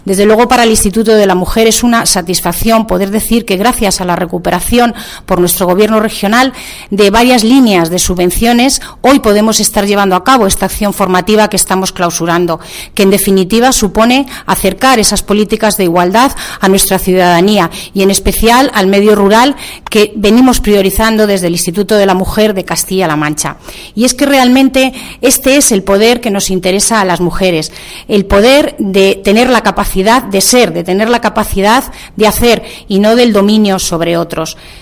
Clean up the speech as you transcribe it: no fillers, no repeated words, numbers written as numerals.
Desde luego, para el Instituto de la Mujer es una satisfacción poder decir que gracias a la recuperación por nuestro Gobierno regional de varias líneas de subvenciones, hoy podemos estar llevando a cabo esta acción formativa que estamos clausurando, que en definitiva supone acercar esas políticas de igualdad a nuestra ciudadanía y en especial al medio rural que venimos priorizando desde el Instituto de la Mujer de Castilla-La Mancha. Y es que realmente este es el poder que nos interesa a las mujeres, el poder de tener la capacidad de ser, de tener la capacidad de hacer y no del dominio sobre otros.